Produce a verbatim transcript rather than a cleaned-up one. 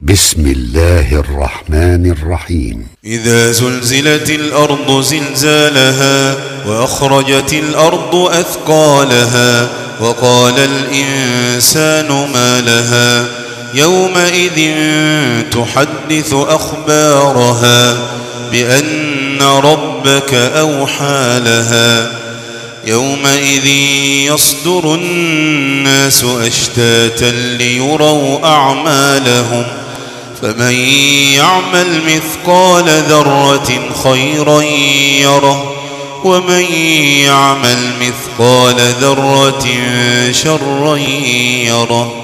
بسم الله الرحمن الرحيم. إذا زلزلت الأرض زلزالها وأخرجت الأرض أثقالها وقال الإنسان ما لها يومئذ تحدث أخبارها بأن ربك أوحى لها يومئذ يصدر الناس أشتاتا ليروا أعمالهم فمن يعمل مثقال ذرة خيرا يره ومن يعمل مثقال ذرة شرا يره.